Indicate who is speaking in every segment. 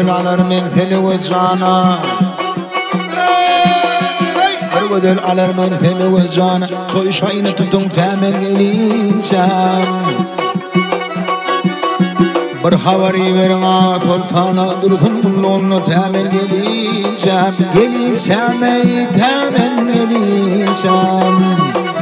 Speaker 1: güzel alırım seni ve cana. Bir güzel alırım seni ve cana. Toy şayını tutun temen gelince. Bir havari verin ağa sultana dursun bullonlu temen gelince. Gelincem ey temen gelincem.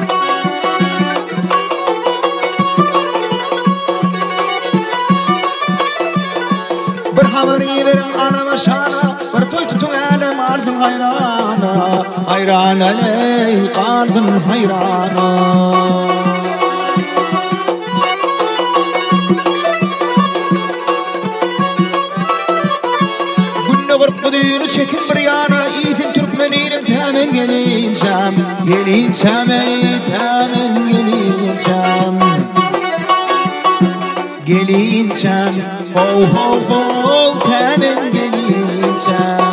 Speaker 1: Bir havari verin anama şana. Bir toy tutun elem ardın hayrana. Hayrana ley kaldın hayrana. Düğünü çekin bir yana İyitin Türkmeninim temen gelincem. Gelincem ey temen gelincem. Gelincem ho ho ho temen gelincem.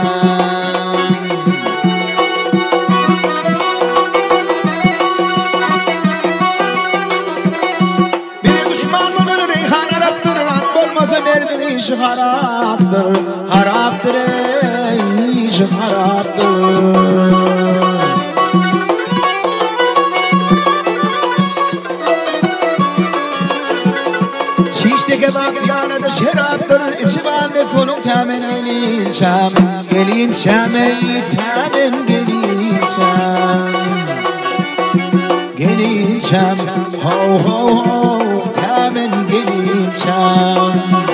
Speaker 1: Bir düşman olur reyhan Arap'tır. Olmasa merdi işi haraptır. Haraptır işi haraptır. Şişteki bak yanada şeraptır. İçi valde fonum temen gelincem. Gelincem ey temen gelincem. Gelincem ho ho ho temen gelincem.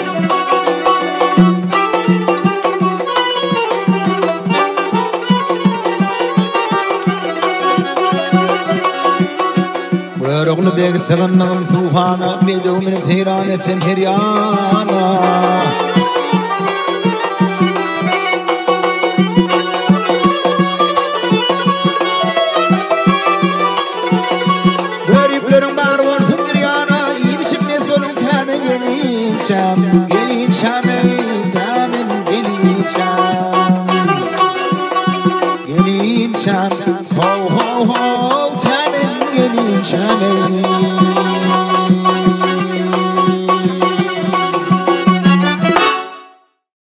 Speaker 1: Roglu beg seganam suhana bedo min thirane semheriana. Gariplerim bar var semheriana. İbiçim mesolun temen gelincem. Gelincem ey temen gelincem. Gelincem ho ho ho